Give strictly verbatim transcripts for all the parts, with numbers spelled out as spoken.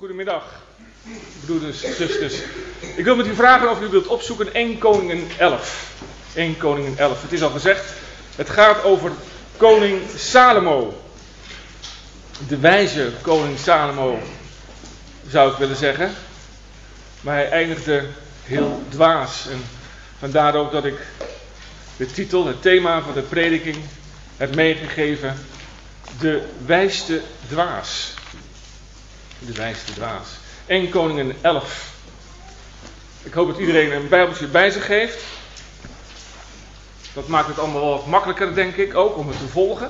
Goedemiddag, broeders, zusters. Ik wil met u vragen of u wilt opzoeken Eerste Koningen elf. Eerste Koningen elf. Het is al gezegd, het gaat over koning Salomo. De wijze koning Salomo, zou ik willen zeggen. Maar hij eindigde heel dwaas. En vandaar ook dat ik de titel, het thema van de prediking heb meegegeven. De wijste dwaas. De wijste dwaas. Eerste Koningen elf. Ik hoop dat iedereen een bijbeltje bij zich heeft. Dat maakt het allemaal wel wat makkelijker, denk ik, ook om het te volgen.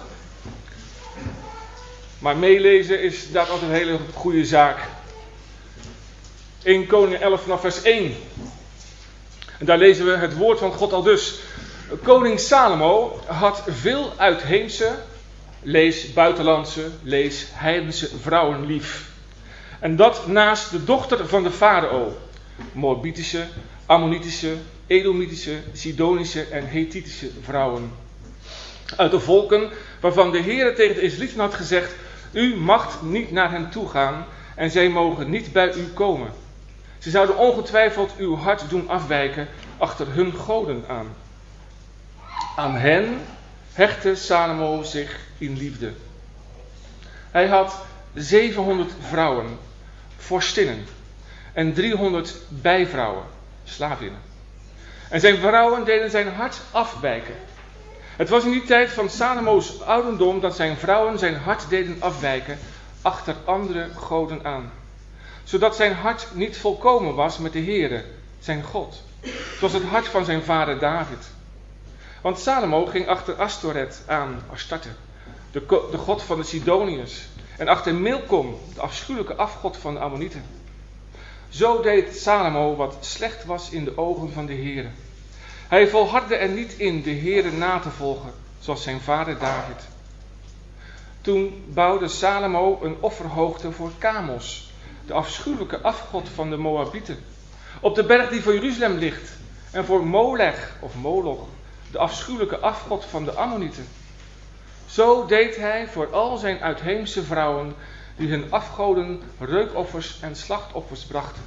Maar meelezen is inderdaad altijd een hele goede zaak. Eerste Koningen elf vanaf vers één. En daar lezen we het woord van God al dus. Koning Salomo had veel uitheemse, lees buitenlandse, lees heidense vrouwen lief. En dat naast de dochter van de farao, Moabitische, Ammonitische, Edomitische, Sidonische en Hethitische vrouwen. Uit de volken waarvan de Heere tegen de Israëlieten had gezegd, u mag niet naar hen toe gaan en zij mogen niet bij u komen. Ze zouden ongetwijfeld uw hart doen afwijken achter hun goden aan. Aan hen hechtte Salomo zich in liefde. Hij had zevenhonderd vrouwen, vorstinnen en driehonderd bijvrouwen, slavinnen. En zijn vrouwen deden zijn hart afwijken. Het was in die tijd van Salomo's ouderdom dat zijn vrouwen zijn hart deden afwijken achter andere goden aan. Zodat zijn hart niet volkomen was met de Heere, zijn God. Zoals het hart van zijn vader David. Want Salomo ging achter Astoret aan, Astarte, de, de god van de Sidoniërs. En achter Milkom, de afschuwelijke afgod van de Ammonieten. Zo deed Salomo wat slecht was in de ogen van de Heere. Hij volhardde er niet in de Heere na te volgen, zoals zijn vader David. Toen bouwde Salomo een offerhoogte voor Kamos, de afschuwelijke afgod van de Moabieten, op de berg die voor Jeruzalem ligt, en voor Molech of Moloch, de afschuwelijke afgod van de Ammonieten. Zo deed hij voor al zijn uitheemse vrouwen, die hun afgoden reukoffers en slachtoffers brachten.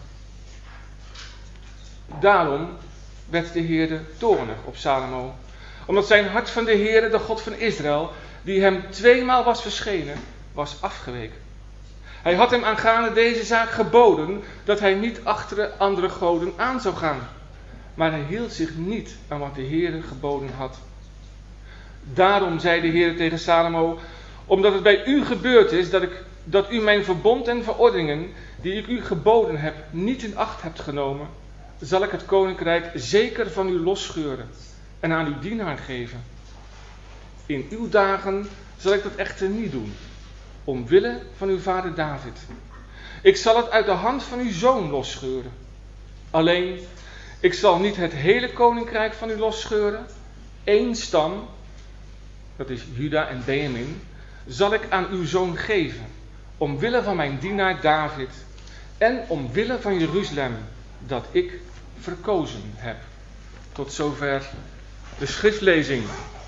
Daarom werd de Heere toornig op Salomo, omdat zijn hart van de Heere, de God van Israël, die hem tweemaal was verschenen, was afgeweken. Hij had hem aangaande deze zaak geboden, dat hij niet achter andere goden aan zou gaan. Maar hij hield zich niet aan wat de Heere geboden had. Daarom zei de Heere tegen Salomo, omdat het bij u gebeurd is dat, ik, dat u mijn verbond en verordeningen, die ik u geboden heb, niet in acht hebt genomen, zal ik het koninkrijk zeker van u losscheuren en aan uw dienaar geven. In uw dagen zal ik dat echter niet doen, omwille van uw vader David. Ik zal het uit de hand van uw zoon losscheuren. Alleen, ik zal niet het hele koninkrijk van u losscheuren. Eén stam, dat is Juda en Benjamin, zal ik aan uw zoon geven, omwille van mijn dienaar David en omwille van Jeruzalem, dat ik verkozen heb. Tot zover de schriftlezing.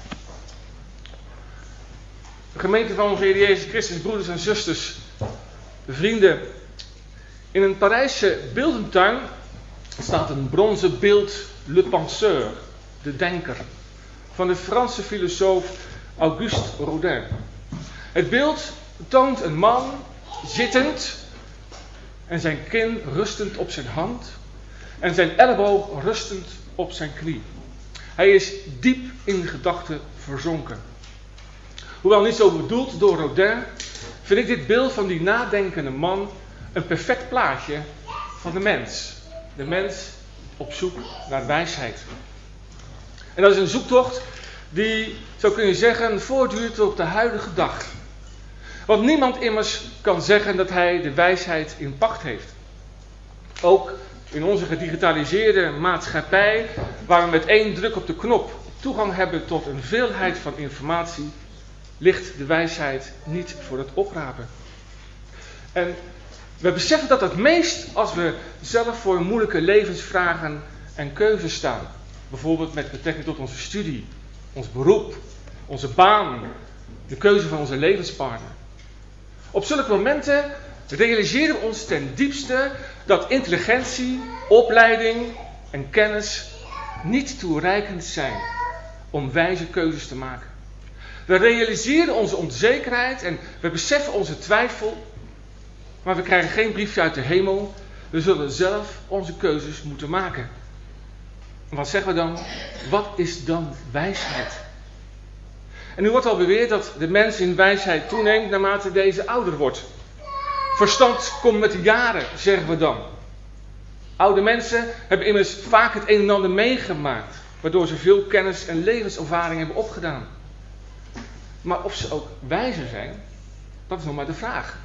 De gemeente van onze Heer Jezus Christus, broeders en zusters, vrienden. In een Parijse beeldentuin staat een bronzen beeld, Le Penseur, de denker, van de Franse filosoof Auguste Rodin. Het beeld toont een man zittend en zijn kin rustend op zijn hand en zijn elleboog rustend op zijn knie. Hij is diep in gedachten verzonken. Hoewel niet zo bedoeld door Rodin, vind ik dit beeld van die nadenkende man een perfect plaatje van de mens. De mens op zoek naar wijsheid. En dat is een zoektocht die, zo kun je zeggen, voortduurt tot op de huidige dag. Want niemand immers kan zeggen dat hij de wijsheid in pacht heeft. Ook in onze gedigitaliseerde maatschappij, waar we met één druk op de knop toegang hebben tot een veelheid van informatie, ligt de wijsheid niet voor het oprapen. En we beseffen dat het meest als we zelf voor moeilijke levensvragen en keuzes staan. Bijvoorbeeld met betrekking tot onze studie, ons beroep, onze baan, de keuze van onze levenspartner. Op zulke momenten realiseren we ons ten diepste dat intelligentie, opleiding en kennis niet toereikend zijn om wijze keuzes te maken. We realiseren onze onzekerheid en we beseffen onze twijfel, maar we krijgen geen briefje uit de hemel. We zullen zelf onze keuzes moeten maken. En wat zeggen we dan? Wat is dan wijsheid? En nu wordt al beweerd dat de mens in wijsheid toeneemt naarmate deze ouder wordt. Verstand komt met de jaren, zeggen we dan. Oude mensen hebben immers vaak het een en ander meegemaakt, waardoor ze veel kennis en levenservaring hebben opgedaan. Maar of ze ook wijzer zijn, dat is nog maar de vraag.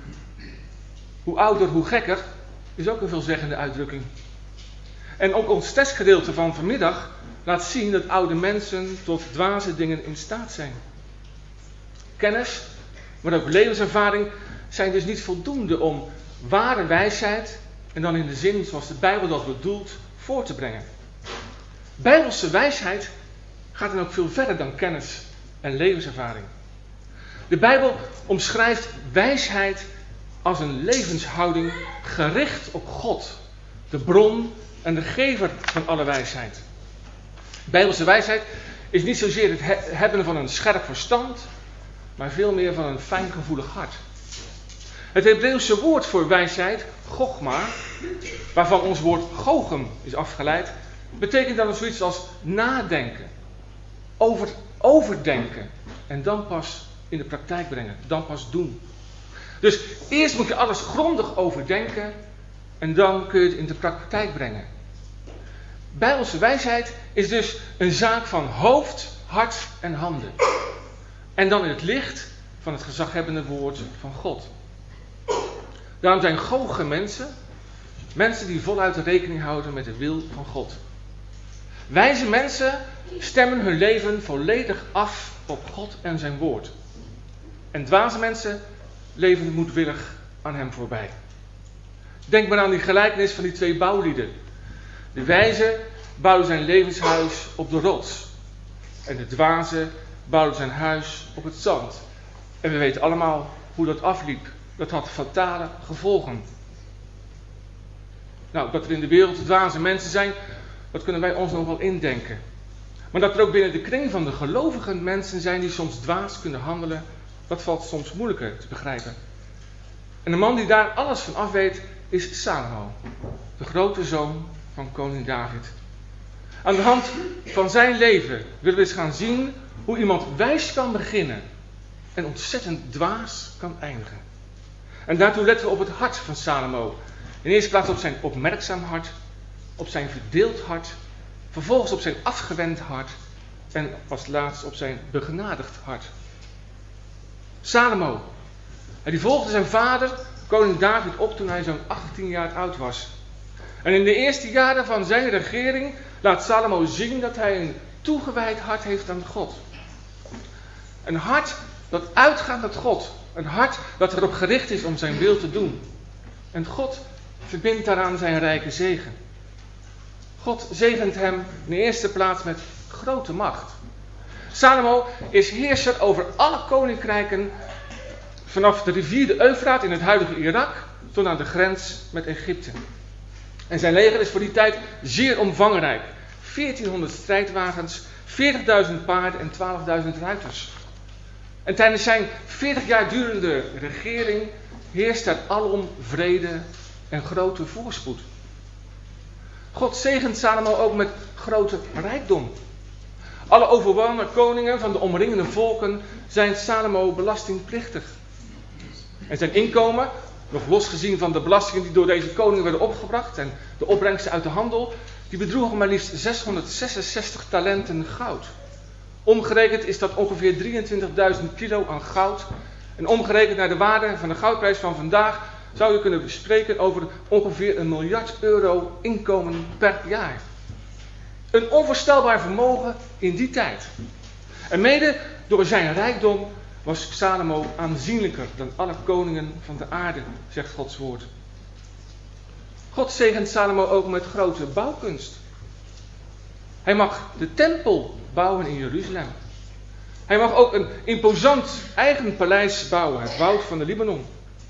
Hoe ouder, hoe gekker, is ook een veelzeggende uitdrukking. En ook ons testgedeelte van vanmiddag laat zien dat oude mensen tot dwaze dingen in staat zijn. Kennis, maar ook levenservaring zijn dus niet voldoende om ware wijsheid, en dan in de zin zoals de Bijbel dat bedoelt, voor te brengen. Bijbelse wijsheid gaat dan ook veel verder dan kennis en levenservaring. De Bijbel omschrijft wijsheid als een levenshouding gericht op God, de bron en de gever van alle wijsheid. Bijbelse wijsheid is niet zozeer het he- hebben van een scherp verstand, maar veel meer van een fijngevoelig hart. Het Hebreeuwse woord voor wijsheid, chogma, waarvan ons woord gochem is afgeleid, betekent dan zoiets als nadenken, over, overdenken en dan pas in de praktijk brengen, dan pas doen. Dus eerst moet je alles grondig overdenken en dan kun je het in de praktijk brengen. Bijbelse wijsheid is dus een zaak van hoofd, hart en handen. En dan in het licht van het gezaghebbende woord van God. Daarom zijn goocheme mensen, mensen die voluit rekening houden met de wil van God. Wijze mensen stemmen hun leven volledig af op God en zijn woord. En dwaze mensen leven moedwillig aan hem voorbij. Denk maar aan die gelijkenis van die twee bouwlieden. De wijze bouwde zijn levenshuis op de rots. En de dwaze bouwde zijn huis op het zand. En we weten allemaal hoe dat afliep. Dat had fatale gevolgen. Nou, dat er in de wereld dwaze mensen zijn, dat kunnen wij ons nog wel indenken. Maar dat er ook binnen de kring van de gelovigen mensen zijn die soms dwaas kunnen handelen, dat valt soms moeilijker te begrijpen. En de man die daar alles van af weet, is Salomo, de grote zoon van koning David. Aan de hand van zijn leven willen we eens gaan zien hoe iemand wijs kan beginnen en ontzettend dwaas kan eindigen. En daartoe letten we op het hart van Salomo. In eerste plaats op zijn opmerkzaam hart, op zijn verdeeld hart, vervolgens op zijn afgewend hart en als laatst op zijn begenadigd hart. Salomo, die volgde zijn vader, koning David, op toen hij zo'n achttien jaar oud was. En in de eerste jaren van zijn regering laat Salomo zien dat hij een toegewijd hart heeft aan God. Een hart dat uitgaat naar God. Een hart dat erop gericht is om zijn wil te doen. En God verbindt daaraan zijn rijke zegen. God zegent hem in de eerste plaats met grote macht. Salomo is heerser over alle koninkrijken vanaf de rivier de Eufraat in het huidige Irak tot aan de grens met Egypte. En zijn leger is voor die tijd zeer omvangrijk. veertienhonderd strijdwagens, veertigduizend paarden en twaalfduizend ruiters. En tijdens zijn veertig jaar durende regering heerst er alom vrede en grote voorspoed. God zegent Salomo ook met grote rijkdom. Alle overwonnen koningen van de omringende volken zijn Salomo belastingplichtig. En zijn inkomen, nog losgezien van de belastingen die door deze koningen werden opgebracht en de opbrengsten uit de handel, die bedroegen maar liefst zeshonderdzesenzestig talenten goud. Omgerekend is dat ongeveer drieëntwintigduizend kilo aan goud. En omgerekend naar de waarde van de goudprijs van vandaag zou je kunnen spreken over ongeveer een miljard euro inkomen per jaar. Een onvoorstelbaar vermogen in die tijd. En mede door zijn rijkdom was Salomo aanzienlijker dan alle koningen van de aarde, zegt Gods woord. God zegent Salomo ook met grote bouwkunst. Hij mag de tempel bouwen in Jeruzalem. Hij mag ook een imposant eigen paleis bouwen, het woud van de Libanon.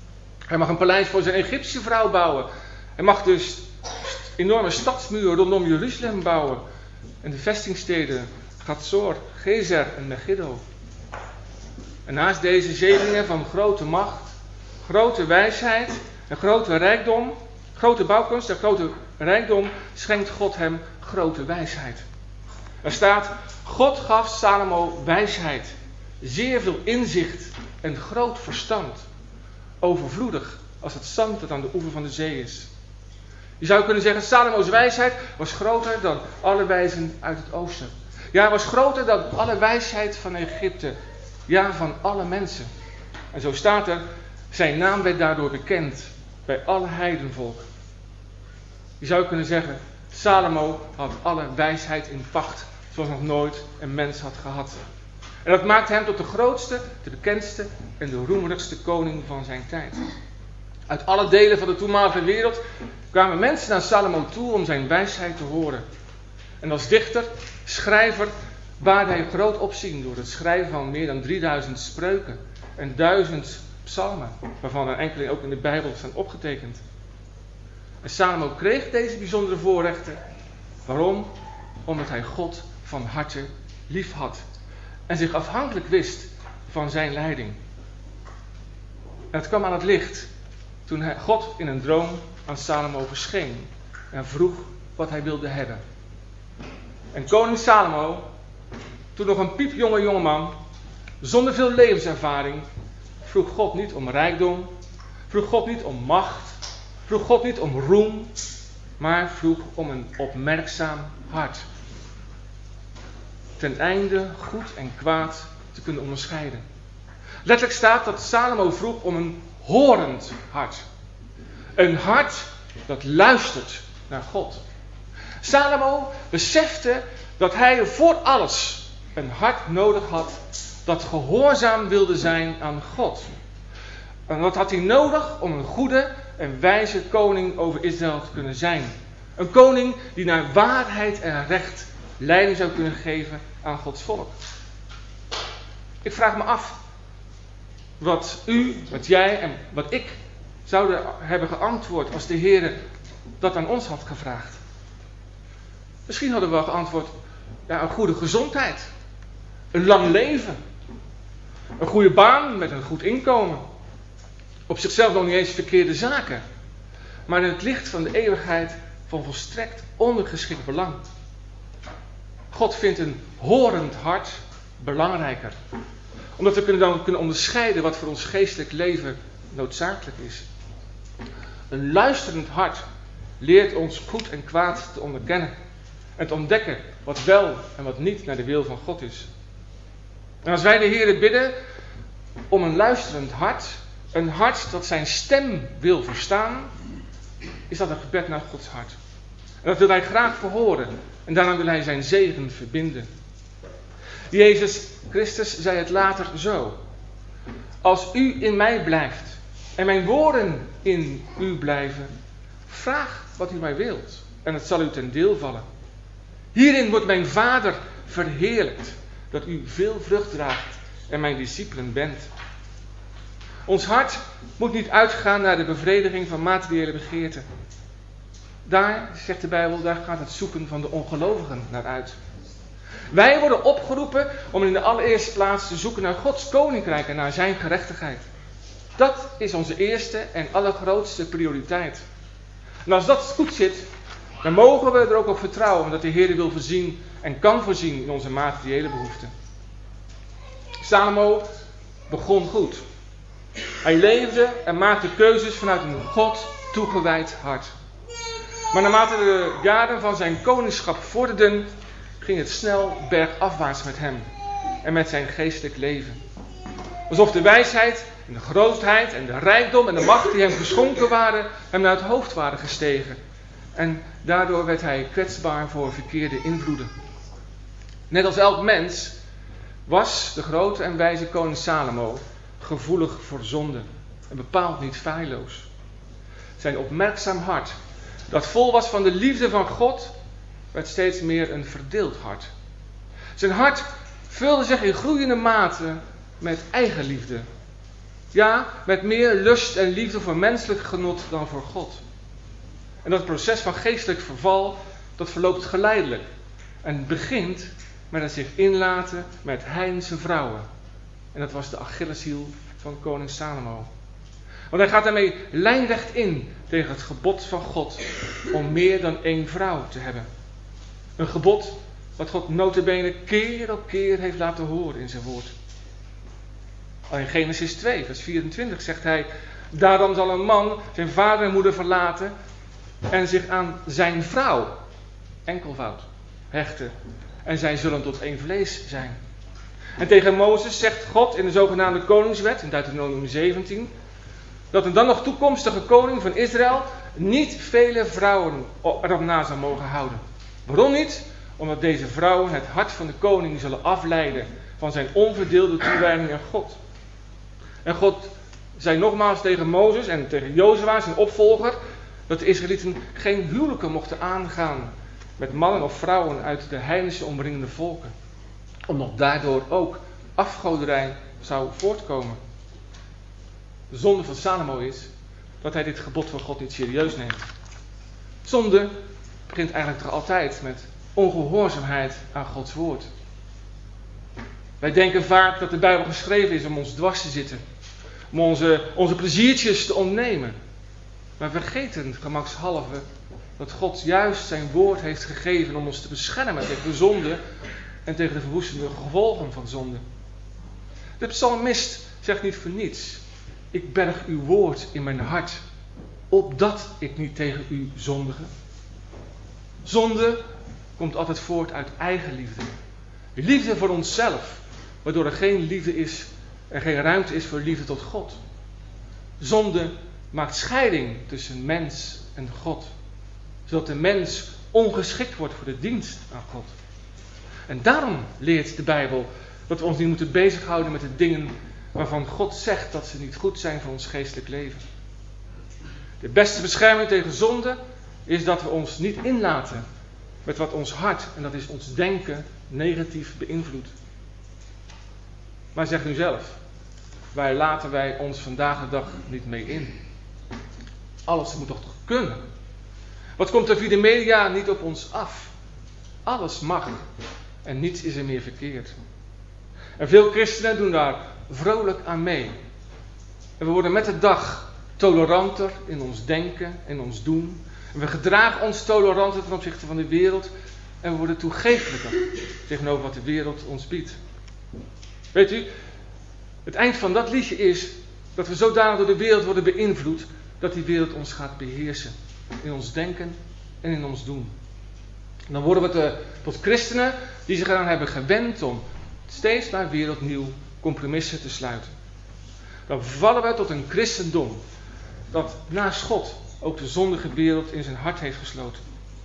Hij mag een paleis voor zijn Egyptische vrouw bouwen. Hij mag dus enorme stadsmuren rondom Jeruzalem bouwen. En de vestingsteden Gatzor, Gezer en Megiddo. En naast deze zegeningen van grote macht, grote wijsheid en grote rijkdom, grote bouwkunst en grote rijkdom, schenkt God hem grote wijsheid. Er staat, God gaf Salomo wijsheid, zeer veel inzicht en groot verstand. Overvloedig als het zand dat aan de oever van de zee is. Je zou kunnen zeggen, Salomo's wijsheid was groter dan alle wijzen uit het oosten. Ja, was groter dan alle wijsheid van Egypte. Ja, van alle mensen. En zo staat er, zijn naam werd daardoor bekend bij alle heidenvolken. Je zou kunnen zeggen, Salomo had alle wijsheid in pacht, zoals nog nooit een mens had gehad. En dat maakte hem tot de grootste, de bekendste en de roemrijkste koning van zijn tijd. Uit alle delen van de toenmalige wereld kwamen mensen naar Salomo toe om zijn wijsheid te horen. En als dichter, schrijver, baarde hij groot opzien door het schrijven van meer dan drieduizend spreuken en duizend psalmen, waarvan er enkele ook in de Bijbel zijn opgetekend. En Salomo kreeg deze bijzondere voorrechten. Waarom? Omdat hij God van harte lief had en zich afhankelijk wist van zijn leiding. En het kwam aan het licht toen hij, God in een droom aan Salomo verscheen en vroeg wat hij wilde hebben. En koning Salomo, toen nog een piepjonge jongeman, zonder veel levenservaring, vroeg God niet om rijkdom, vroeg God niet om macht, vroeg God niet om roem, maar vroeg om een opmerkzaam hart. Ten einde goed en kwaad te kunnen onderscheiden. Letterlijk staat dat Salomo vroeg om een horend hart. Een hart dat luistert naar God. Salomo besefte dat hij voor alles een hart nodig had dat gehoorzaam wilde zijn aan God. En dat had hij nodig om een goede en wijze koning over Israël te kunnen zijn. Een koning die naar waarheid en recht leiding zou kunnen geven aan Gods volk. Ik vraag me af wat u, wat jij en wat ik zouden hebben geantwoord als de Heer dat aan ons had gevraagd. Misschien hadden we wel geantwoord, ja, een goede gezondheid, een lang leven, een goede baan met een goed inkomen. Op zichzelf nog niet eens verkeerde zaken, maar in het licht van de eeuwigheid van volstrekt ondergeschikt belang. God vindt een horend hart belangrijker, omdat we dan kunnen onderscheiden wat voor ons geestelijk leven noodzakelijk is. Een luisterend hart leert ons goed en kwaad te onderkennen en te ontdekken wat wel en wat niet naar de wil van God is. En als wij de Heer bidden om een luisterend hart, een hart dat zijn stem wil verstaan, is dat een gebed naar Gods hart. En dat wil hij graag verhoren en daarna wil hij zijn zegen verbinden. Jezus Christus zei het later zo: als u in mij blijft en mijn woorden in u blijven, vraag wat u mij wilt en het zal u ten deel vallen. Hierin wordt mijn Vader verheerlijkt, dat u veel vrucht draagt en mijn discipelen bent. Ons hart moet niet uitgaan naar de bevrediging van materiële begeerten. Daar, zegt de Bijbel, daar gaat het zoeken van de ongelovigen naar uit. Wij worden opgeroepen om in de allereerste plaats te zoeken naar Gods koninkrijk en naar zijn gerechtigheid. Dat is onze eerste en allergrootste prioriteit. En als dat goed zit, dan mogen we er ook op vertrouwen dat de Heer wil voorzien en kan voorzien in onze materiële behoeften. Salomo begon goed. Hij leefde en maakte keuzes vanuit een God toegewijd hart. Maar naarmate de jaren van zijn koningschap vorderden, ging het snel bergafwaarts met hem en met zijn geestelijk leven. Alsof de wijsheid en de grootheid en de rijkdom en de macht die hem geschonken waren, hem naar het hoofd waren gestegen. En daardoor werd hij kwetsbaar voor verkeerde invloeden. Net als elk mens was de grote en wijze koning Salomo gevoelig voor zonde en bepaald niet feilloos. Zijn opmerkzaam hart, dat vol was van de liefde van God, werd steeds meer een verdeeld hart. Zijn hart vulde zich in groeiende mate met eigenliefde. Ja, met meer lust en liefde voor menselijk genot dan voor God. En dat proces van geestelijk verval, dat verloopt geleidelijk. En het begint met het zich inlaten met heidense vrouwen. En dat was de Achilleshiel van koning Salomo. Want hij gaat daarmee lijnrecht in tegen het gebod van God om meer dan één vrouw te hebben. Een gebod wat God nota bene keer op keer heeft laten horen in zijn woord. Al in Genesis twee, vers vierentwintig zegt hij: daarom zal een man zijn vader en moeder verlaten en zich aan zijn vrouw, enkelvoud, hechten. En zij zullen tot één vlees zijn. En tegen Mozes zegt God in de zogenaamde koningswet, in Deuteronomium zeventien, dat een dan nog toekomstige koning van Israël niet vele vrouwen erop na zou mogen houden. Waarom niet? Omdat deze vrouwen het hart van de koning zullen afleiden van zijn onverdeelde toewijding aan God. En God zei nogmaals tegen Mozes en tegen Jozua, zijn opvolger, dat de Israëlieten geen huwelijken mochten aangaan met mannen of vrouwen uit de heidense omringende volken. Omdat daardoor ook afgoderij zou voortkomen. De zonde van Salomo is dat hij dit gebod van God niet serieus neemt. Zonde begint eigenlijk toch altijd met ongehoorzaamheid aan Gods woord. Wij denken vaak dat de Bijbel geschreven is om ons dwars te zitten. Om onze, onze pleziertjes te ontnemen. Maar we vergeten gemakshalve dat God juist zijn woord heeft gegeven om ons te beschermen tegen de zonde en tegen de verwoestende gevolgen van zonde. De psalmist zegt niet voor niets: ik berg uw woord in mijn hart, opdat ik niet tegen u zondige. Zonde komt altijd voort uit eigenliefde. Liefde voor onszelf, waardoor er geen liefde is en geen ruimte is voor liefde tot God. Zonde maakt scheiding tussen mens en God, zodat de mens ongeschikt wordt voor de dienst aan God. En daarom leert de Bijbel dat we ons niet moeten bezighouden met de dingen waarvan God zegt dat ze niet goed zijn voor ons geestelijk leven. De beste bescherming tegen zonde is dat we ons niet inlaten met wat ons hart, en dat is ons denken, negatief beïnvloedt. Maar zeg nu zelf, waar laten wij ons vandaag de dag niet mee in? Alles moet toch toch kunnen? Wat komt er via de media niet op ons af? Alles mag en niets is er meer verkeerd. En veel christenen doen daar vrolijk aan mee. En we worden met de dag toleranter in ons denken en ons doen. En we gedragen ons toleranter ten opzichte van de wereld. En we worden toegeeflijker tegenover wat de wereld ons biedt. Weet u, het eind van dat liedje is dat we zodanig door de wereld worden beïnvloed dat die wereld ons gaat beheersen. In ons denken en in ons doen. En dan worden we te, tot christenen die zich eraan hebben gewend om steeds maar wereldnieuw compromissen te sluiten. Dan vallen we tot een christendom dat naast God ook de zondige wereld in zijn hart heeft gesloten.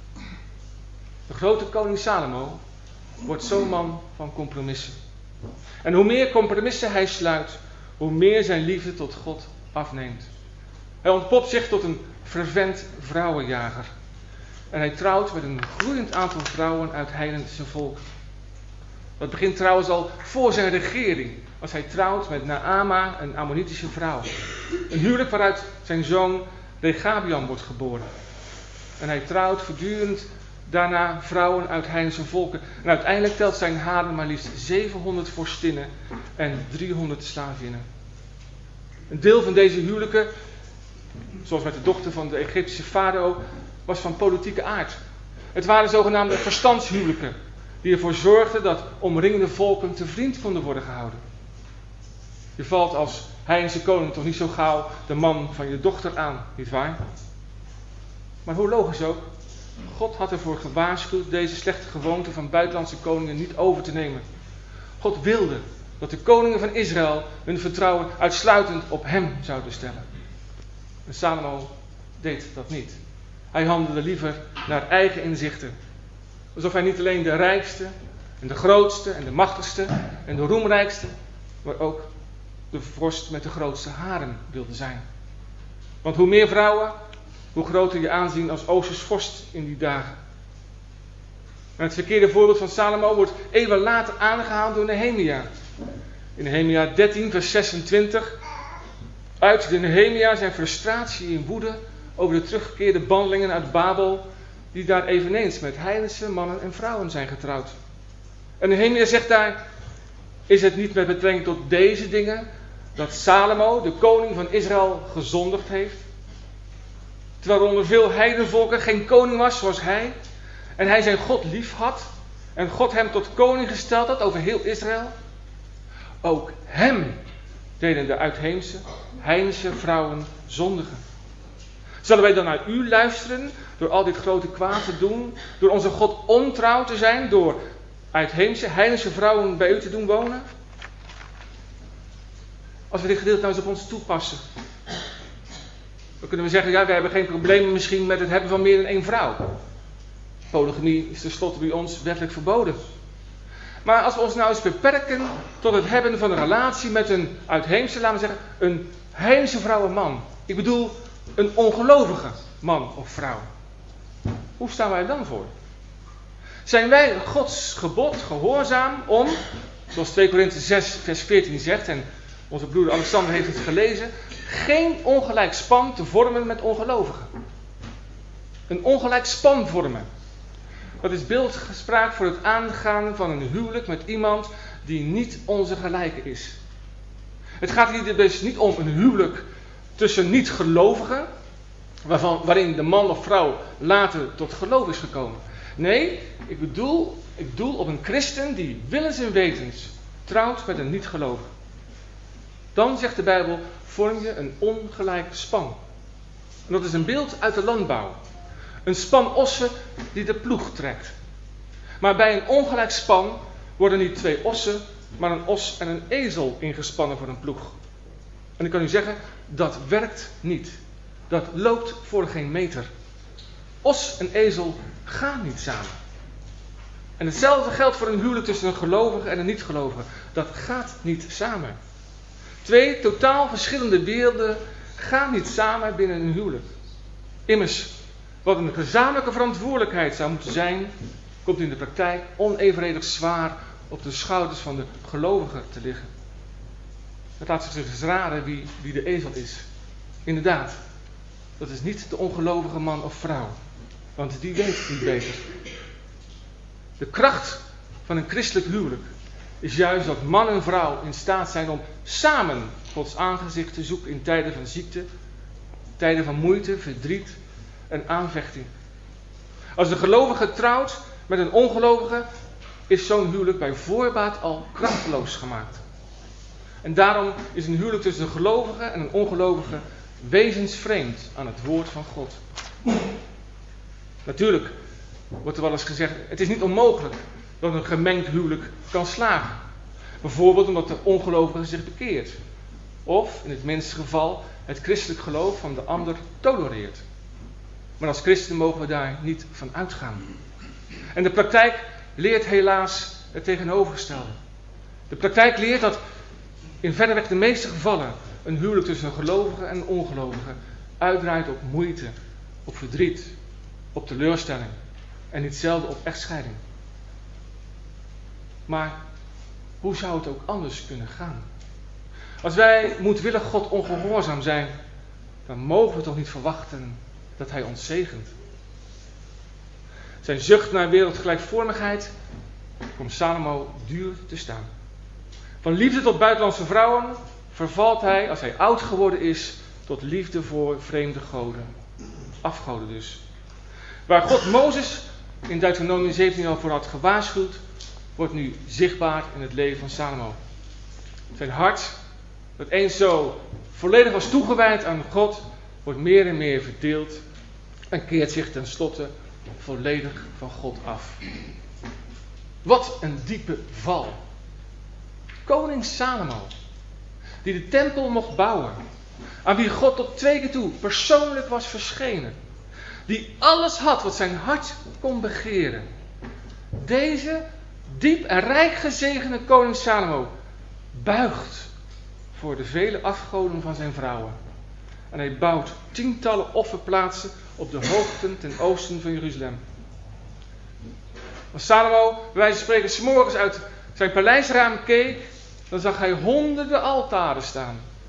De grote koning Salomo wordt zo'n man van compromissen. En hoe meer compromissen hij sluit, hoe meer zijn liefde tot God afneemt. Hij ontpopt zich tot een fervent vrouwenjager. En hij trouwt met een groeiend aantal vrouwen uit heidense volken. Dat begint trouwens al voor zijn regering, als hij trouwt met Naama, een Ammonitische vrouw. Een huwelijk waaruit zijn zoon Rechabiam wordt geboren. En hij trouwt voortdurend daarna vrouwen uit heidense volken. En uiteindelijk telt zijn harem maar liefst zevenhonderd vorstinnen en driehonderd slavinnen. Een deel van deze huwelijken, zoals met de dochter van de Egyptische farao, was van politieke aard. Het waren zogenaamde verstandshuwelijken, die ervoor zorgden dat omringende volken te vriend konden worden gehouden. Je valt als heidense koning toch niet zo gauw de man van je dochter aan, nietwaar? Maar hoe logisch ook, God had ervoor gewaarschuwd deze slechte gewoonte van buitenlandse koningen niet over te nemen. God wilde dat de koningen van Israël hun vertrouwen uitsluitend op hem zouden stellen. En Salomo deed dat niet. Hij handelde liever naar eigen inzichten. Alsof hij niet alleen de rijkste en de grootste en de machtigste en de roemrijkste, maar ook de vorst met de grootste harem wilde zijn. Want hoe meer vrouwen, hoe groter je aanzien als Oosters vorst in die dagen. En het verkeerde voorbeeld van Salomo wordt eeuwen later aangehaald door Nehemia. In Nehemia dertien vers zesentwintig uit de Nehemia zijn frustratie en woede over de teruggekeerde bandelingen uit Babel, die daar eveneens met heidense mannen en vrouwen zijn getrouwd. En Nehemia zegt daar: is het niet met betrekking tot deze dingen dat Salomo, de koning van Israël, gezondigd heeft? Terwijl er onder veel heidenvolken geen koning was zoals hij, en hij zijn God lief had, en God hem tot koning gesteld had over heel Israël. Ook hem deden de uitheemse, heidense vrouwen zondigen. Zullen wij dan naar u luisteren, door al dit grote kwaad te doen, door onze God ontrouw te zijn, door uitheemse, heidense vrouwen bij u te doen wonen? Als we dit gedeelte nou eens op ons toepassen, dan kunnen we zeggen, ja, we hebben geen problemen misschien met het hebben van meer dan één vrouw. Polygamie is tenslotte bij ons wettelijk verboden. Maar als we ons nou eens beperken tot het hebben van een relatie met een uitheemse, laten we zeggen, een heidense vrouw en man. Ik bedoel, een ongelovige man of vrouw. Hoe staan wij er dan voor? Zijn wij Gods gebod gehoorzaam om, zoals twee Korinthe zes vers veertien zegt, en onze broeder Alexander heeft het gelezen, geen ongelijk span te vormen met ongelovigen. Een ongelijk span vormen. Dat is beeldspraak voor het aangaan van een huwelijk met iemand die niet onze gelijke is. Het gaat hier dus niet om een huwelijk tussen niet-gelovigen, waarvan, waarin de man of vrouw later tot geloof is gekomen. Nee, ik bedoel, ik bedoel op een christen die willens en wetens trouwt met een niet-gelovige. Dan, zegt de Bijbel, vorm je een ongelijk span. En dat is een beeld uit de landbouw. Een span ossen die de ploeg trekt. Maar bij een ongelijk span worden niet twee ossen, maar een os en een ezel ingespannen voor een ploeg. En ik kan u zeggen, dat werkt niet. Dat loopt voor geen meter. Os en ezel gaan niet samen. En hetzelfde geldt voor een huwelijk tussen een gelovige en een niet-gelovige. Dat gaat niet samen. Twee totaal verschillende werelden gaan niet samen binnen een huwelijk. Immers, wat een gezamenlijke verantwoordelijkheid zou moeten zijn, komt in de praktijk onevenredig zwaar op de schouders van de gelovigen te liggen. Het laat zich dus raden wie, wie de ezel is. Inderdaad, dat is niet de ongelovige man of vrouw, want die weet niet beter. De kracht van een christelijk huwelijk is juist dat man en vrouw in staat zijn om samen Gods aangezicht te zoeken in tijden van ziekte, tijden van moeite, verdriet en aanvechting. Als de gelovige trouwt met een ongelovige, is zo'n huwelijk bij voorbaat al krachteloos gemaakt. En daarom is een huwelijk tussen een gelovige en een ongelovige wezensvreemd aan het woord van God. Natuurlijk wordt er wel eens gezegd, het is niet onmogelijk dat een gemengd huwelijk kan slagen. Bijvoorbeeld omdat de ongelovige zich bekeert. Of, in het minste geval, het christelijk geloof van de ander tolereert. Maar als christenen mogen we daar niet van uitgaan. En de praktijk leert helaas het tegenovergestelde. De praktijk leert dat in verreweg de meeste gevallen een huwelijk tussen een gelovige en een ongelovige uitdraait op moeite, op verdriet, op teleurstelling en niet zelden op echtscheiding. Maar hoe zou het ook anders kunnen gaan? Als wij moedwillig God ongehoorzaam zijn, dan mogen we toch niet verwachten dat Hij ons zegent. Zijn zucht naar wereldgelijkvormigheid komt Salomo duur te staan. Van liefde tot buitenlandse vrouwen vervalt hij, als hij oud geworden is, tot liefde voor vreemde goden. Afgoden dus. Waar God Mozes in Deuteronomium zeventien al voor had gewaarschuwd, wordt nu zichtbaar in het leven van Salomo. Zijn hart, dat eens zo volledig was toegewijd aan God, wordt meer en meer verdeeld en keert zich tenslotte volledig van God af. Wat een diepe val. Koning Salomo, die de tempel mocht bouwen, aan wie God tot twee keer toe persoonlijk was verschenen, die alles had wat zijn hart kon begeren. Deze diep en rijk gezegende koning Salomo buigt voor de vele afgoden van zijn vrouwen. En hij bouwt tientallen offerplaatsen op de hoogten ten oosten van Jeruzalem. Als Salomo, bij wijze van spreken, 's morgens uit zijn paleisraam keek, dan zag hij honderden altaren staan.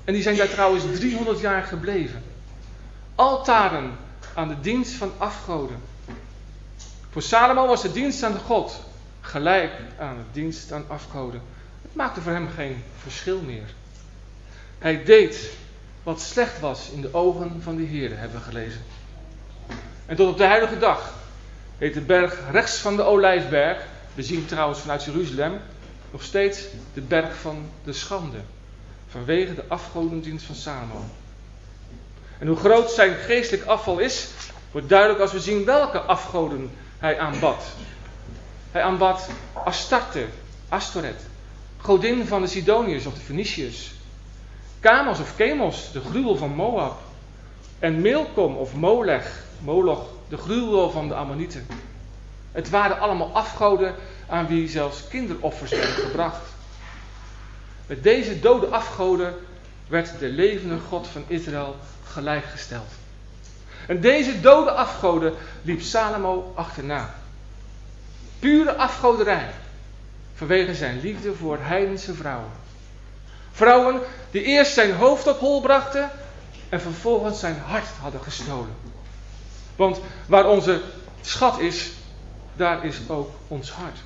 En die zijn daar trouwens driehonderd jaar gebleven. Altaren aan de dienst van afgoden. Voor Salomo was de dienst aan God gelijk aan de dienst aan afgoden. Het maakte voor hem geen verschil meer. Hij deed wat slecht was in de ogen van de Heer, hebben we gelezen. En tot op de huidige dag heet de berg rechts van de Olijfberg, we zien hem trouwens vanuit Jeruzalem, nog steeds de berg van de schande. Vanwege de afgodendienst van Salomo. En hoe groot zijn geestelijk afval is, wordt duidelijk als we zien welke afgoden hij aanbad. Hij aanbad Astarte, Astoret, godin van de Sidoniërs of de Feniciërs. Kamos of Chemos, de gruwel van Moab. En Milkom of Molech, Moloch, de gruwel van de Ammonieten. Het waren allemaal afgoden aan wie zelfs kinderoffers werden gebracht. Met deze dode afgoden werd de levende God van Israël gelijkgesteld. En deze dode afgoden liep Salomo achterna. Pure afgoderij, vanwege zijn liefde voor heidense vrouwen. Vrouwen die eerst zijn hoofd op hol brachten en vervolgens zijn hart hadden gestolen. Want waar onze schat is, daar is ook ons hart.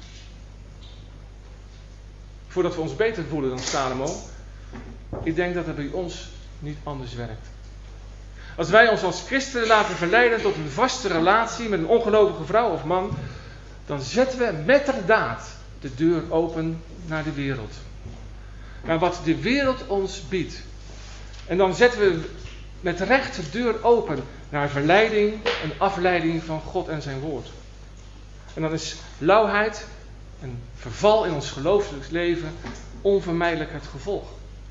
Voordat we ons beter voelen dan Salomo, ik denk dat het bij ons niet anders werkt. Als wij ons als christenen laten verleiden tot een vaste relatie met een ongelovige vrouw of man, dan zetten we metterdaad de deur open naar de wereld. Naar wat de wereld ons biedt. En dan zetten we met recht de deur open naar verleiding en afleiding van God en zijn woord. En dan is lauwheid en verval in ons gelooflijk leven onvermijdelijk het gevolg.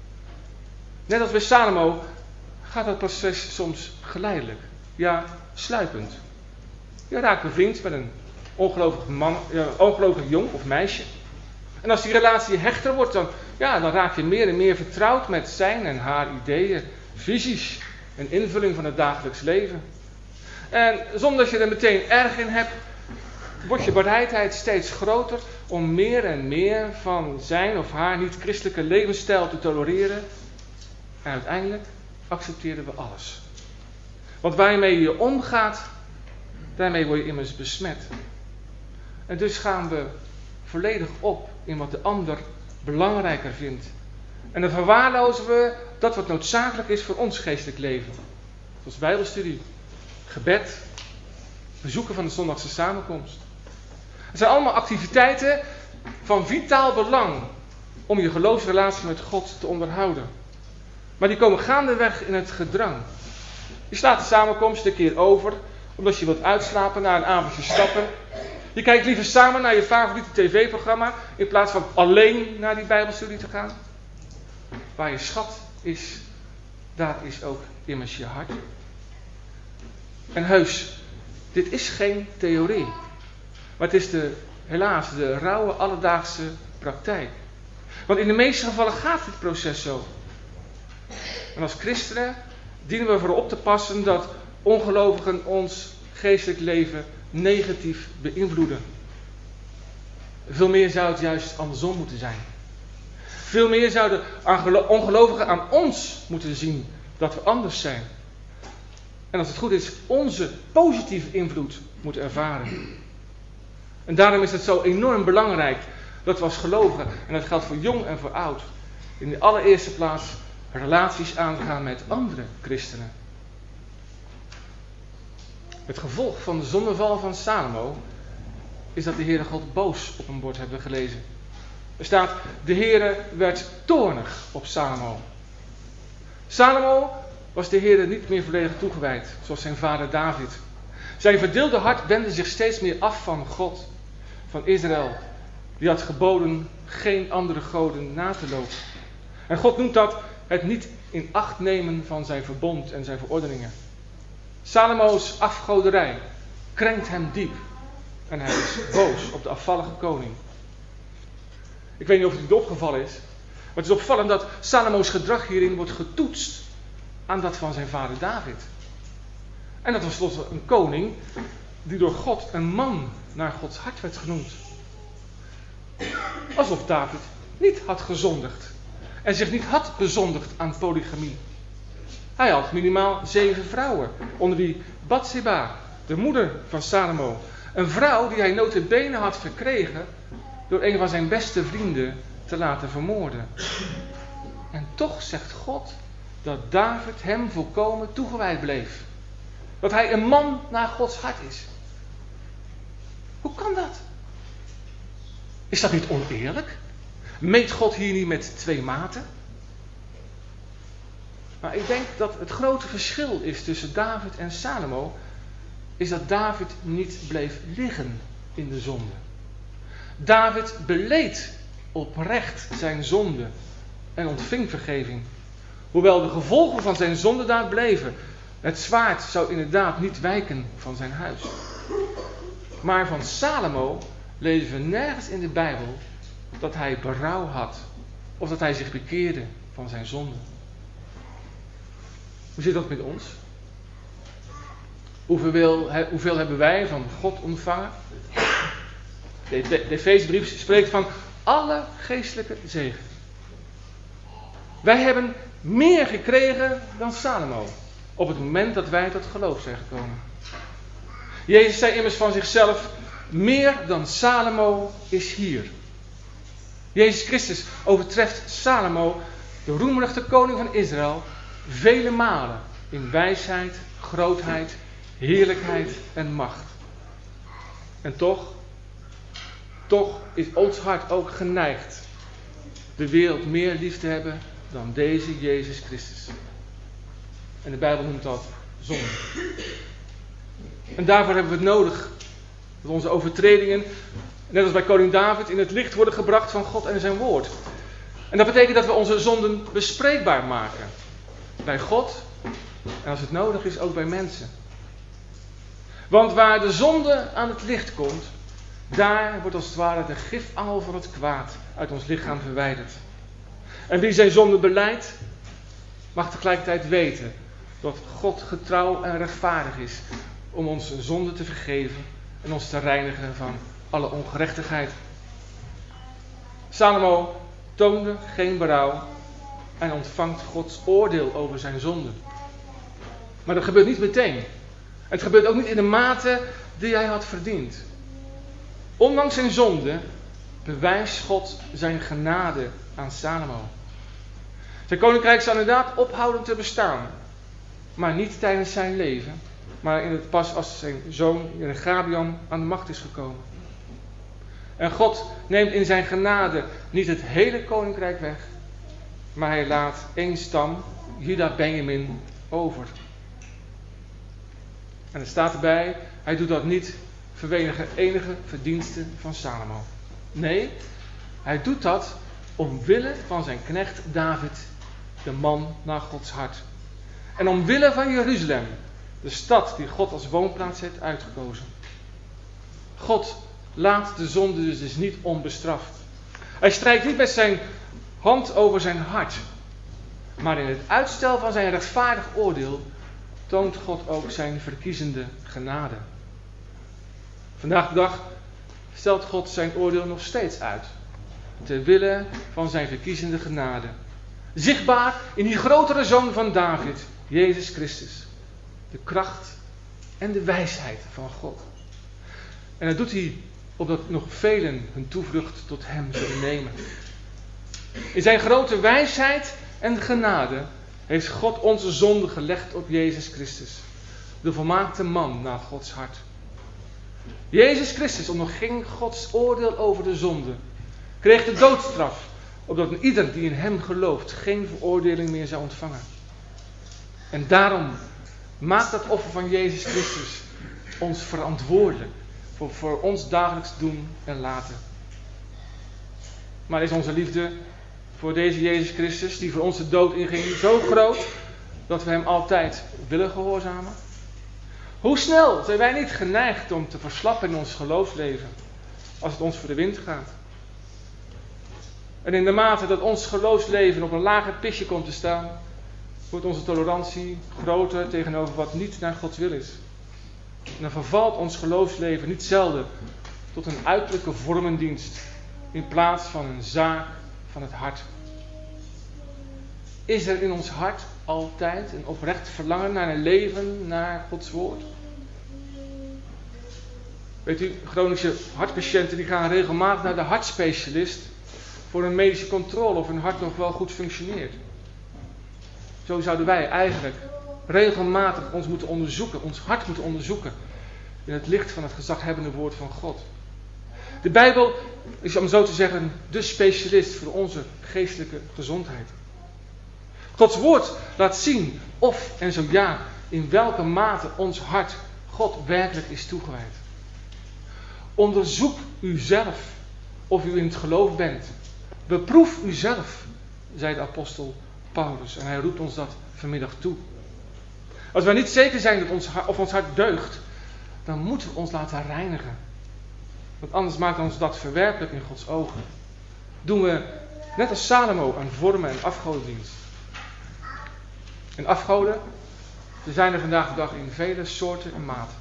Net als bij Salomo gaat dat proces soms geleidelijk. Ja, sluipend. Je raakt bevriend met een ongelovig man, ja, ongelovig jong of meisje. En als die relatie hechter wordt, dan, ja, dan raak je meer en meer vertrouwd met zijn en haar ideeën, visies en invulling van het dagelijks leven. En zonder dat je er meteen erg in hebt, wordt je bereidheid steeds groter om meer en meer van zijn of haar niet-christelijke levensstijl te tolereren. En uiteindelijk accepteren we alles. Want waarmee je omgaat, daarmee word je immers besmet. En dus gaan we volledig op in wat de ander belangrijker vindt. En dan verwaarlozen we dat wat noodzakelijk is voor ons geestelijk leven. Zoals bijbelstudie, gebed, bezoeken van de zondagse samenkomst. Het zijn allemaal activiteiten van vitaal belang om je geloofsrelatie met God te onderhouden. Maar die komen gaandeweg in het gedrang. Je slaat de samenkomst een keer over, omdat je wilt uitslapen na een avondje stappen. Je kijkt liever samen naar je favoriete tv-programma, in plaats van alleen naar die bijbelstudie te gaan. Waar je schat is, daar is ook immers je hart. En heus, dit is geen theorie. Maar het is de, helaas de rauwe alledaagse praktijk. Want in de meeste gevallen gaat dit proces zo. En als christenen dienen we ervoor op te passen dat ongelovigen ons geestelijk leven negatief beïnvloeden. Veel meer zou het juist andersom moeten zijn. Veel meer zouden ongelovigen aan ons moeten zien dat we anders zijn. En als het goed is, onze positieve invloed moeten ervaren. En daarom is het zo enorm belangrijk dat we als gelovigen, en dat geldt voor jong en voor oud, in de allereerste plaats relaties aangaan met andere christenen. Het gevolg van de zondeval van Salomo is dat de Heere God boos op hem wordt, hebben we gelezen. Er staat, de Heere werd toornig op Salomo. Salomo was de Heere niet meer volledig toegewijd, zoals zijn vader David. Zijn verdeelde hart wendde zich steeds meer af van God, van Israël. Die had geboden geen andere goden na te lopen. En God noemt dat het niet in acht nemen van zijn verbond en zijn verordeningen. Salomo's afgoderij krenkt hem diep. En hij is boos op de afvallige koning. Ik weet niet of het u opgevallen is. Maar het is opvallend dat Salomo's gedrag hierin wordt getoetst aan dat van zijn vader David. En dat was tenslotte een koning die door God een man naar Gods hart werd genoemd. Alsof David niet had gezondigd. en zich niet had bezondigd aan polygamie. Hij had minimaal zeven vrouwen, onder wie Bathseba, de moeder van Salomo. Een vrouw die hij nota bene had verkregen door een van zijn beste vrienden te laten vermoorden. En toch zegt God dat David hem volkomen toegewijd bleef. Dat hij een man naar Gods hart is. Hoe kan dat? Is dat niet oneerlijk? Meet God hier niet met twee maten? Maar ik denk dat het grote verschil is tussen David en Salomo, is dat David niet bleef liggen in de zonde. David beleed oprecht zijn zonde en ontving vergeving. Hoewel de gevolgen van zijn zondedaad bleven. Het zwaard zou inderdaad niet wijken van zijn huis. Maar van Salomo lezen we nergens in de Bijbel dat hij berouw had. Of dat hij zich bekeerde van zijn zonde. Hoe zit dat met ons? Hoeveel, hoeveel hebben wij van God ontvangen? De, de, de Efezebrief spreekt van alle geestelijke zegen. Wij hebben meer gekregen dan Salomo. Op het moment dat wij tot geloof zijn gekomen. Jezus zei immers van zichzelf: meer dan Salomo is hier. Jezus Christus overtreft Salomo, de roemruchte koning van Israël, vele malen in wijsheid, grootheid, heerlijkheid en macht. En toch, toch is ons hart ook geneigd de wereld meer lief te hebben dan deze Jezus Christus. En de Bijbel noemt dat zonde. En daarvoor hebben we het nodig dat onze overtredingen, net als bij koning David, in het licht worden gebracht van God en zijn woord. En dat betekent dat we onze zonden bespreekbaar maken. Bij God en als het nodig is ook bij mensen. Want waar de zonde aan het licht komt, daar wordt als het ware de gifangel van het kwaad uit ons lichaam verwijderd. En wie zijn zonde belijdt, mag tegelijkertijd weten dat God getrouw en rechtvaardig is om ons zonde te vergeven en ons te reinigen van alle ongerechtigheid. Salomo toonde geen berouw en ontvangt Gods oordeel over zijn zonde. Maar dat gebeurt niet meteen. Het gebeurt ook niet in de mate die hij had verdiend. Ondanks zijn zonde bewijst God zijn genade aan Salomo. Zijn koninkrijk zal inderdaad ophouden te bestaan. Maar niet tijdens zijn leven. Maar in het pas als zijn zoon Rehabeam aan de macht is gekomen. En God neemt in zijn genade niet het hele koninkrijk weg. Maar hij laat één stam, Juda Benjamin, over. En er staat erbij, hij doet dat niet vanwege enige verdiensten van Salomo. Nee, hij doet dat omwille van zijn knecht David, de man naar Gods hart. En omwille van Jeruzalem, de stad die God als woonplaats heeft uitgekozen. God laat de zonde dus, dus niet onbestraft. Hij strijkt niet met zijn hand over zijn hart. Maar in het uitstel van zijn rechtvaardig oordeel toont God ook zijn verkiezende genade. Vandaag de dag stelt God zijn oordeel nog steeds uit. Ter wille van zijn verkiezende genade. Zichtbaar in die grotere zoon van David, Jezus Christus. De kracht en de wijsheid van God. En dat doet hij opdat nog velen hun toevlucht tot hem zullen nemen. In zijn grote wijsheid en genade heeft God onze zonde gelegd op Jezus Christus. De volmaakte man naar Gods hart. Jezus Christus onderging Gods oordeel over de zonde. Kreeg de doodstraf. Opdat ieder die in hem gelooft geen veroordeling meer zou ontvangen. En daarom maakt dat offer van Jezus Christus ons verantwoordelijk. Voor, voor ons dagelijks doen en laten. Maar is onze liefde voor deze Jezus Christus, die voor ons de dood inging, zo groot dat we hem altijd willen gehoorzamen? Hoe snel zijn wij niet geneigd om te verslappen in ons geloofsleven als het ons voor de wind gaat? En in de mate dat ons geloofsleven op een lager pitje komt te staan, wordt onze tolerantie groter tegenover wat niet naar Gods wil is. En dan vervalt ons geloofsleven niet zelden tot een uiterlijke vormendienst in plaats van een zaak van het hart. Is er in ons hart altijd een oprecht verlangen naar een leven, naar Gods woord? Weet u, chronische hartpatiënten die gaan regelmatig naar de hartspecialist voor een medische controle of hun hart nog wel goed functioneert. Zo zouden wij eigenlijk regelmatig ons moeten onderzoeken, ons hart moeten onderzoeken in het licht van het gezaghebbende woord van God. De Bijbel is, om zo te zeggen, de specialist voor onze geestelijke gezondheid. Gods woord laat zien of en zo ja, in welke mate ons hart God werkelijk is toegewijd. Onderzoek uzelf of u in het geloof bent. Beproef uzelf, zei de apostel Paulus. En hij roept ons dat vanmiddag toe. Als wij niet zeker zijn dat ons hart, of ons hart deugt, dan moeten we ons laten reinigen. Want anders maakt ons dat verwerpelijk in Gods ogen. Doen we net als Salomo aan vormen en afgodendienst. En afgoden, er zijn er vandaag de dag in vele soorten en maten.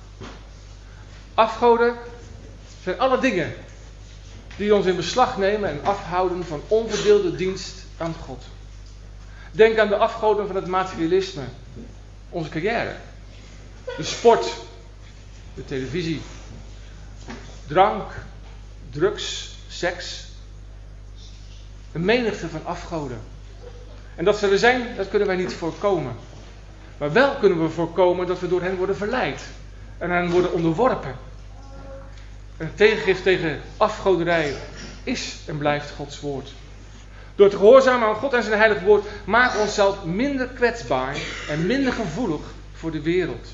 Afgoden zijn alle dingen die ons in beslag nemen en afhouden van onverdeelde dienst aan God. Denk aan de afgoden van het materialisme, onze carrière, de sport, de televisie, drank, drugs, seks. Een menigte van afgoden. En dat ze er zijn, dat kunnen wij niet voorkomen. Maar wel kunnen we voorkomen dat we door hen worden verleid. En aan hen worden onderworpen. En het tegengift tegen afgoderij is en blijft Gods woord. Door te gehoorzamen aan God en zijn heilig woord maken we onszelf minder kwetsbaar en minder gevoelig voor de wereld.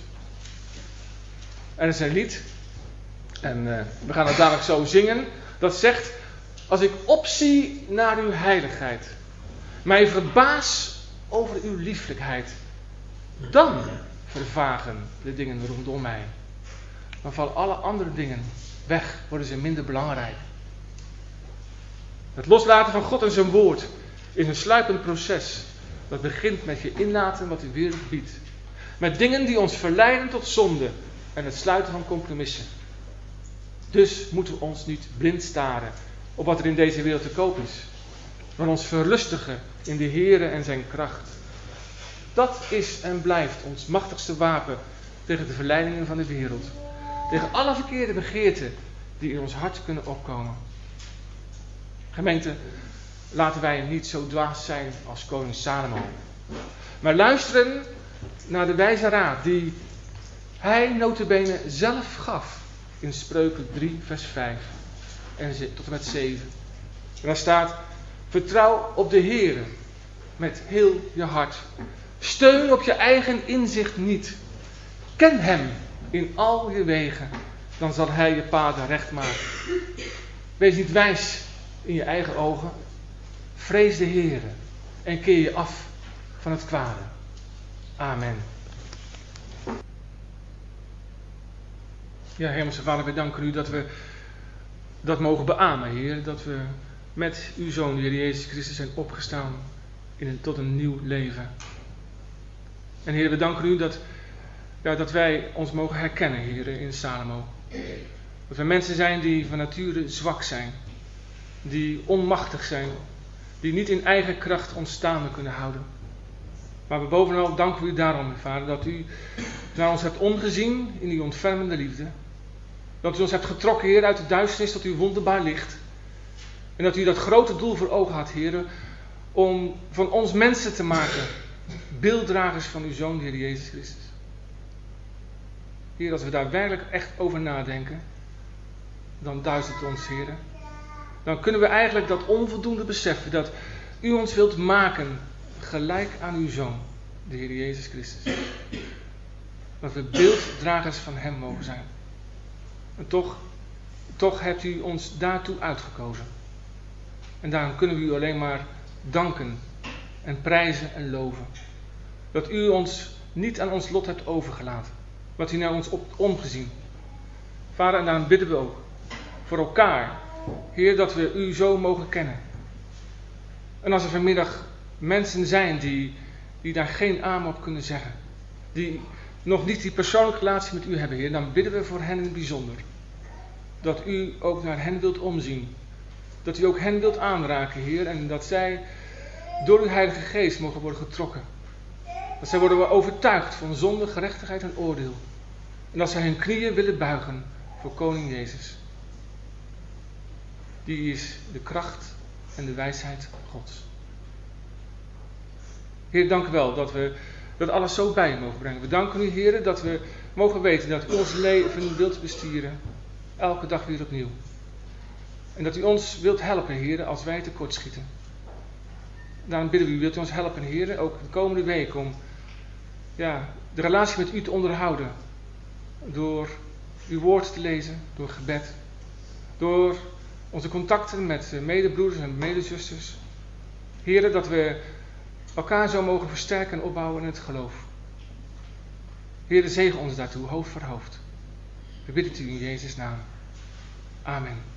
Er is een lied, en uh, we gaan het dadelijk zo zingen, dat zegt: als ik opzie naar uw heiligheid, mij verbaas over uw lieflijkheid, dan vervagen de dingen rondom mij. Dan vallen alle andere dingen weg, worden ze minder belangrijk. Het loslaten van God en zijn woord is een sluipend proces. Dat begint met je inlaten wat de wereld biedt. Met dingen die ons verleiden tot zonde en het sluiten van compromissen. Dus moeten we ons niet blind staren op wat er in deze wereld te koop is. Maar ons verlustigen in de Here en zijn kracht. Dat is en blijft ons machtigste wapen tegen de verleidingen van de wereld. Tegen alle verkeerde begeerten die in ons hart kunnen opkomen. Gemeente, laten wij niet zo dwaas zijn als koning Salomo. Maar luisteren naar de wijze raad die hij nota bene zelf gaf in Spreuken drie vers vijf en tot en met zeven. En daar staat: vertrouw op de Heere met heel je hart. Steun op je eigen inzicht niet. Ken hem in al je wegen, dan zal hij je paden recht maken. Wees niet wijs in je eigen ogen. Vrees de Heere en keer je af van het kwade. Amen. Ja, Hemelse Vader, wij danken u dat we dat mogen beamen, Heer. Dat we met uw Zoon, de Heer Jezus Christus, zijn opgestaan in een, tot een nieuw leven. En Heer, we danken u dat, ja, dat wij ons mogen herkennen, Heer, in Salomo. Dat we mensen zijn die van nature zwak zijn. Die onmachtig zijn. Die niet in eigen kracht ons staande kunnen houden. Maar we bovenal danken u daarom, Vader, dat u naar ons hebt omgezien in uw ontfermende liefde. Dat u ons hebt getrokken, Heer, uit de duisternis tot uw wonderbaar licht. En dat u dat grote doel voor ogen had, Heer, om van ons mensen te maken. Beelddragers van uw Zoon, de Heer Jezus Christus. Heer, als we daar werkelijk echt over nadenken, dan duizelt het ons, Heer. Dan kunnen we eigenlijk dat onvoldoende beseffen, dat u ons wilt maken gelijk aan uw Zoon, de Heer Jezus Christus. Dat we beelddragers van hem mogen zijn. En toch, toch hebt u ons daartoe uitgekozen. En daarom kunnen we u alleen maar danken en prijzen en loven. Dat u ons niet aan ons lot hebt overgelaten. Wat u naar ons op omgezien. Vader, en daarom bidden we ook voor elkaar, Heer, dat we u zo mogen kennen. En als er vanmiddag mensen zijn die, die daar geen amen op kunnen zeggen. Die nog niet die persoonlijke relatie met u hebben, Heer. Dan bidden we voor hen in het bijzonder. Dat u ook naar hen wilt omzien. Dat u ook hen wilt aanraken, Heer. En dat zij door uw Heilige Geest mogen worden getrokken. Dat zij worden overtuigd van zonde, gerechtigheid en oordeel. En dat zij hun knieën willen buigen voor koning Jezus. Die is de kracht en de wijsheid Gods. Heer, dank u wel dat we dat alles zo bij mogen brengen. We danken u, Heer, dat we mogen weten dat u ons leven wilt bestieren. Elke dag weer opnieuw. En dat u ons wilt helpen, Heer, als wij tekortschieten. Daarom bidden we u, wilt u ons helpen, Heer, ook de komende week om ja, de relatie met u te onderhouden. Door uw woord te lezen, door gebed. Door onze contacten met medebroeders en medezusters. Heer, dat we elkaar zo mogen versterken en opbouwen in het geloof. Heer, zegen ons daartoe, hoofd voor hoofd. We bidden het u in Jezus' naam. Amen.